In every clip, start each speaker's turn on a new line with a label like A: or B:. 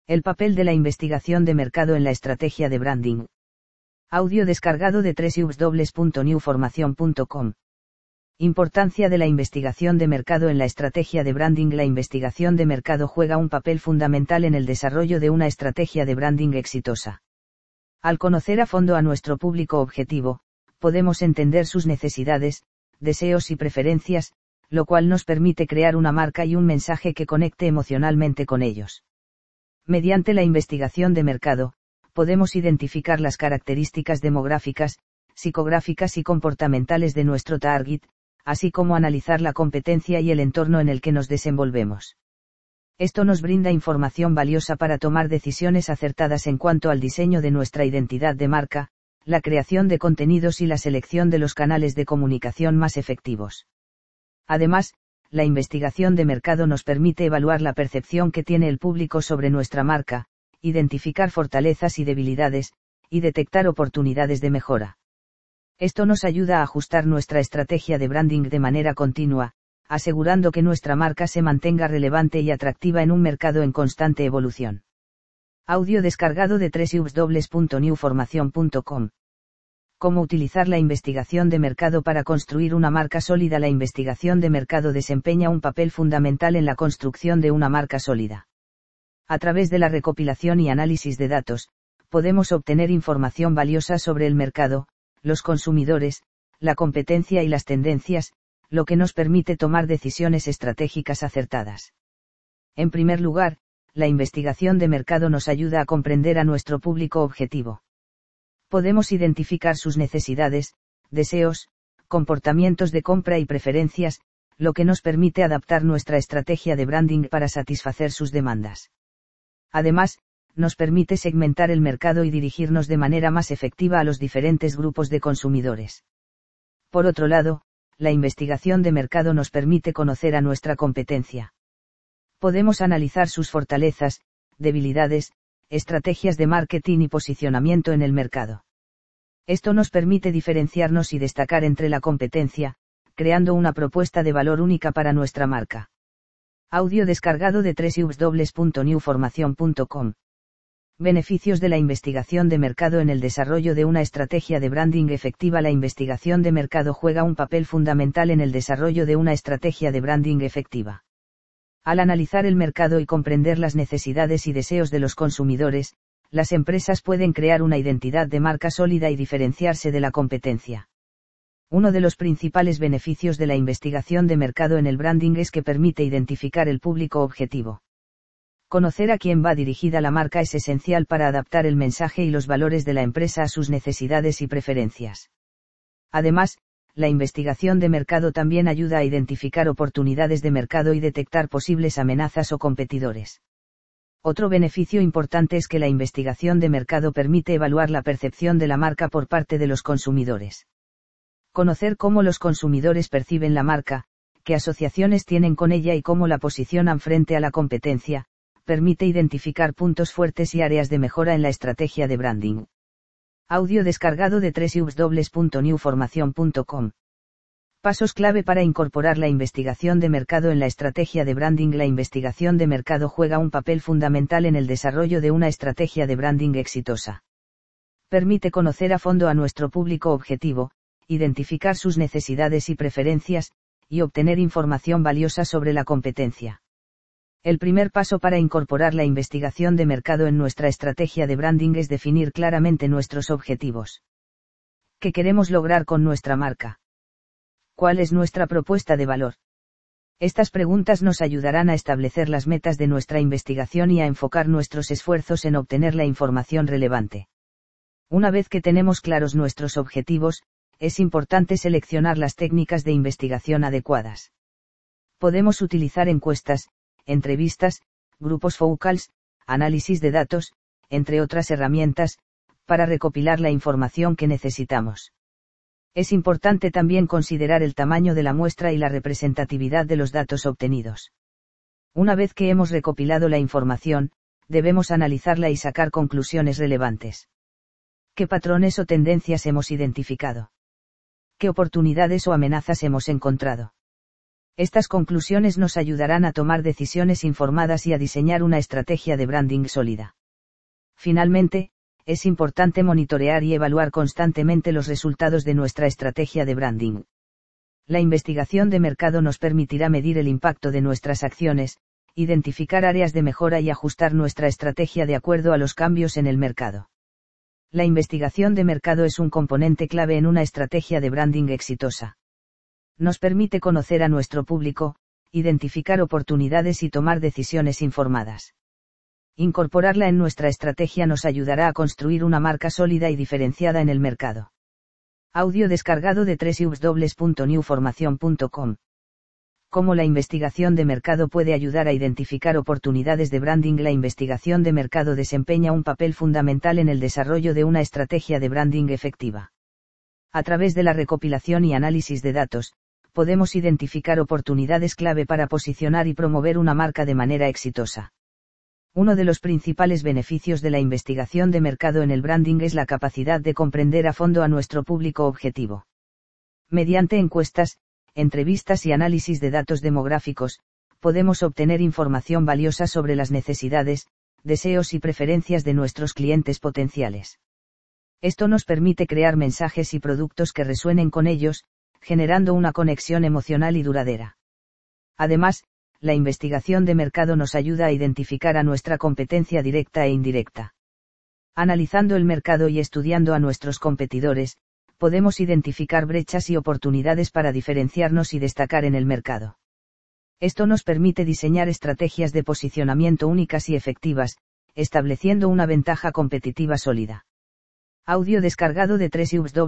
A: El papel de la investigación de mercado en la estrategia de branding. Audio descargado de www.newformacion.com. Importancia de la investigación de mercado en la estrategia de branding. La investigación de mercado juega un papel fundamental en el desarrollo de una estrategia de branding exitosa. Al conocer a fondo a nuestro público objetivo, podemos entender sus necesidades, deseos y preferencias, lo cual nos permite crear una marca y un mensaje que conecte emocionalmente con ellos. Mediante la investigación de mercado, podemos identificar las características demográficas, psicográficas y comportamentales de nuestro target, así como analizar la competencia y el entorno en el que nos desenvolvemos. Esto nos brinda información valiosa para tomar decisiones acertadas en cuanto al diseño de nuestra identidad de marca, la creación de contenidos y la selección de los canales de comunicación más efectivos. Además, la investigación de mercado nos permite evaluar la percepción que tiene el público sobre nuestra marca, identificar fortalezas y debilidades, y detectar oportunidades de mejora. Esto nos ayuda a ajustar nuestra estrategia de branding de manera continua, asegurando que nuestra marca se mantenga relevante y atractiva en un mercado en constante evolución. Audio descargado de www.newformacion.com. ¿Cómo utilizar la investigación de mercado para construir una marca sólida? La investigación de mercado desempeña un papel fundamental en la construcción de una marca sólida. A través de la recopilación y análisis de datos, podemos obtener información valiosa sobre el mercado, los consumidores, la competencia y las tendencias, lo que nos permite tomar decisiones estratégicas acertadas. En primer lugar, la investigación de mercado nos ayuda a comprender a nuestro público objetivo. Podemos identificar sus necesidades, deseos, comportamientos de compra y preferencias, lo que nos permite adaptar nuestra estrategia de branding para satisfacer sus demandas. Además, nos permite segmentar el mercado y dirigirnos de manera más efectiva a los diferentes grupos de consumidores. Por otro lado, la investigación de mercado nos permite conocer a nuestra competencia. Podemos analizar sus fortalezas, debilidades, estrategias de marketing y posicionamiento en el mercado. Esto nos permite diferenciarnos y destacar entre la competencia, creando una propuesta de valor única para nuestra marca. Audio descargado de www.newformacion.com. Beneficios de la investigación de mercado en el desarrollo de una estrategia de branding efectiva. La investigación de mercado juega un papel fundamental en el desarrollo de una estrategia de branding efectiva. Al analizar el mercado y comprender las necesidades y deseos de los consumidores, las empresas pueden crear una identidad de marca sólida y diferenciarse de la competencia. Uno de los principales beneficios de la investigación de mercado en el branding es que permite identificar el público objetivo. Conocer a quién va dirigida la marca es esencial para adaptar el mensaje y los valores de la empresa a sus necesidades y preferencias. Además, la investigación de mercado también ayuda a identificar oportunidades de mercado y detectar posibles amenazas o competidores. Otro beneficio importante es que la investigación de mercado permite evaluar la percepción de la marca por parte de los consumidores. Conocer cómo los consumidores perciben la marca, qué asociaciones tienen con ella y cómo la posicionan frente a la competencia, permite identificar puntos fuertes y áreas de mejora en la estrategia de branding. Audio descargado de www.newformacion.com. Pasos clave para incorporar la investigación de mercado en la estrategia de branding. La investigación de mercado juega un papel fundamental en el desarrollo de una estrategia de branding exitosa. Permite conocer a fondo a nuestro público objetivo, identificar sus necesidades y preferencias, y obtener información valiosa sobre la competencia. El primer paso para incorporar la investigación de mercado en nuestra estrategia de branding es definir claramente nuestros objetivos. ¿Qué queremos lograr con nuestra marca? ¿Cuál es nuestra propuesta de valor? Estas preguntas nos ayudarán a establecer las metas de nuestra investigación y a enfocar nuestros esfuerzos en obtener la información relevante. Una vez que tenemos claros nuestros objetivos, es importante seleccionar las técnicas de investigación adecuadas. Podemos utilizar encuestas, entrevistas, grupos focals, análisis de datos, entre otras herramientas, para recopilar la información que necesitamos. Es importante también considerar el tamaño de la muestra y la representatividad de los datos obtenidos. Una vez que hemos recopilado la información, debemos analizarla y sacar conclusiones relevantes. ¿Qué patrones o tendencias hemos identificado? ¿Qué oportunidades o amenazas hemos encontrado? Estas conclusiones nos ayudarán a tomar decisiones informadas y a diseñar una estrategia de branding sólida. Finalmente, es importante monitorear y evaluar constantemente los resultados de nuestra estrategia de branding. La investigación de mercado nos permitirá medir el impacto de nuestras acciones, identificar áreas de mejora y ajustar nuestra estrategia de acuerdo a los cambios en el mercado. La investigación de mercado es un componente clave en una estrategia de branding exitosa. Nos permite conocer a nuestro público, identificar oportunidades y tomar decisiones informadas. Incorporarla en nuestra estrategia nos ayudará a construir una marca sólida y diferenciada en el mercado. Audio descargado de www.newformacion.com. ¿Cómo la investigación de mercado puede ayudar a identificar oportunidades de branding? La investigación de mercado desempeña un papel fundamental en el desarrollo de una estrategia de branding efectiva. A través de la recopilación y análisis de datos, podemos identificar oportunidades clave para posicionar y promover una marca de manera exitosa. Uno de los principales beneficios de la investigación de mercado en el branding es la capacidad de comprender a fondo a nuestro público objetivo. Mediante encuestas, entrevistas y análisis de datos demográficos, podemos obtener información valiosa sobre las necesidades, deseos y preferencias de nuestros clientes potenciales. Esto nos permite crear mensajes y productos que resuenen con ellos, generando una conexión emocional y duradera. Además, la investigación de mercado nos ayuda a identificar a nuestra competencia directa e indirecta. Analizando el mercado y estudiando a nuestros competidores, podemos identificar brechas y oportunidades para diferenciarnos y destacar en el mercado. Esto nos permite diseñar estrategias de posicionamiento únicas y efectivas, estableciendo una ventaja competitiva sólida. Audio descargado de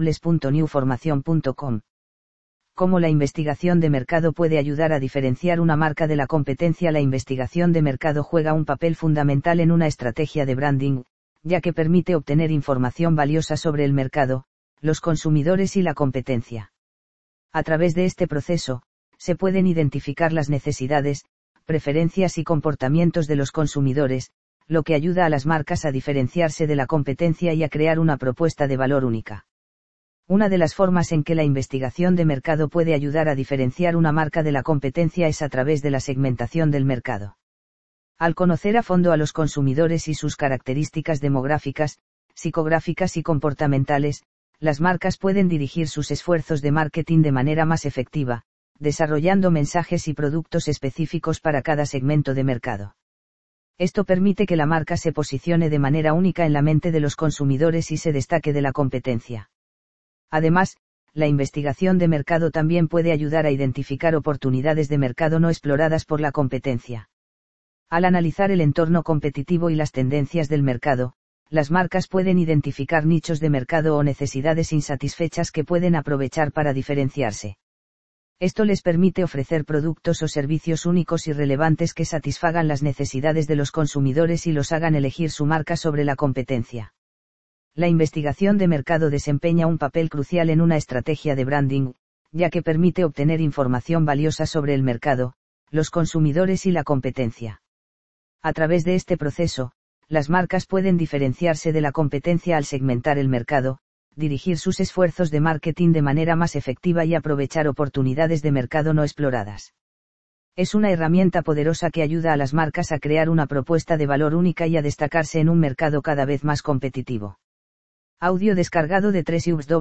A: www.newformacion.com. ¿Cómo la investigación de mercado puede ayudar a diferenciar una marca de la competencia? La investigación de mercado juega un papel fundamental en una estrategia de branding, ya que permite obtener información valiosa sobre el mercado, los consumidores y la competencia. A través de este proceso, se pueden identificar las necesidades, preferencias y comportamientos de los consumidores, lo que ayuda a las marcas a diferenciarse de la competencia y a crear una propuesta de valor única. Una de las formas en que la investigación de mercado puede ayudar a diferenciar una marca de la competencia es a través de la segmentación del mercado. Al conocer a fondo a los consumidores y sus características demográficas, psicográficas y comportamentales, las marcas pueden dirigir sus esfuerzos de marketing de manera más efectiva, desarrollando mensajes y productos específicos para cada segmento de mercado. Esto permite que la marca se posicione de manera única en la mente de los consumidores y se destaque de la competencia. Además, la investigación de mercado también puede ayudar a identificar oportunidades de mercado no exploradas por la competencia. Al analizar el entorno competitivo y las tendencias del mercado, las marcas pueden identificar nichos de mercado o necesidades insatisfechas que pueden aprovechar para diferenciarse. Esto les permite ofrecer productos o servicios únicos y relevantes que satisfagan las necesidades de los consumidores y los hagan elegir su marca sobre la competencia. La investigación de mercado desempeña un papel crucial en una estrategia de branding, ya que permite obtener información valiosa sobre el mercado, los consumidores y la competencia. A través de este proceso, las marcas pueden diferenciarse de la competencia al segmentar el mercado, dirigir sus esfuerzos de marketing de manera más efectiva y aprovechar oportunidades de mercado no exploradas. Es una herramienta poderosa que ayuda a las marcas a crear una propuesta de valor única y a destacarse en un mercado cada vez más competitivo. Audio descargado de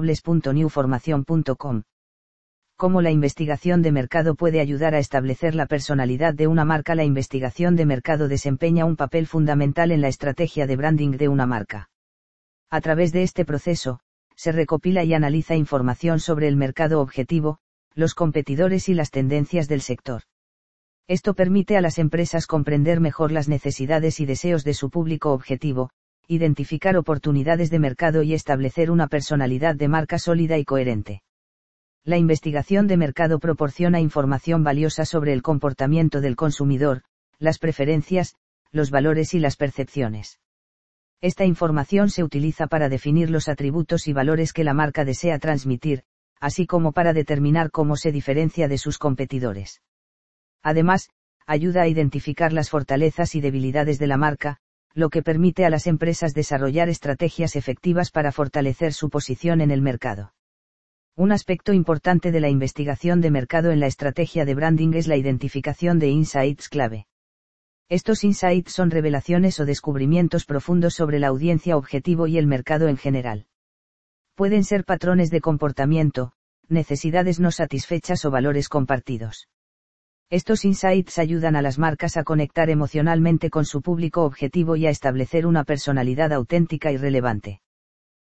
A: www.newformacion.com. ¿Cómo la investigación de mercado puede ayudar a establecer la personalidad de una marca? La investigación de mercado desempeña un papel fundamental en la estrategia de branding de una marca. A través de este proceso, se recopila y analiza información sobre el mercado objetivo, los competidores y las tendencias del sector. Esto permite a las empresas comprender mejor las necesidades y deseos de su público objetivo, identificar oportunidades de mercado y establecer una personalidad de marca sólida y coherente. La investigación de mercado proporciona información valiosa sobre el comportamiento del consumidor, las preferencias, los valores y las percepciones. Esta información se utiliza para definir los atributos y valores que la marca desea transmitir, así como para determinar cómo se diferencia de sus competidores. Además, ayuda a identificar las fortalezas y debilidades de la marca, lo que permite a las empresas desarrollar estrategias efectivas para fortalecer su posición en el mercado. Un aspecto importante de la investigación de mercado en la estrategia de branding es la identificación de insights clave. Estos insights son revelaciones o descubrimientos profundos sobre la audiencia objetivo y el mercado en general. Pueden ser patrones de comportamiento, necesidades no satisfechas o valores compartidos. Estos insights ayudan a las marcas a conectar emocionalmente con su público objetivo y a establecer una personalidad auténtica y relevante.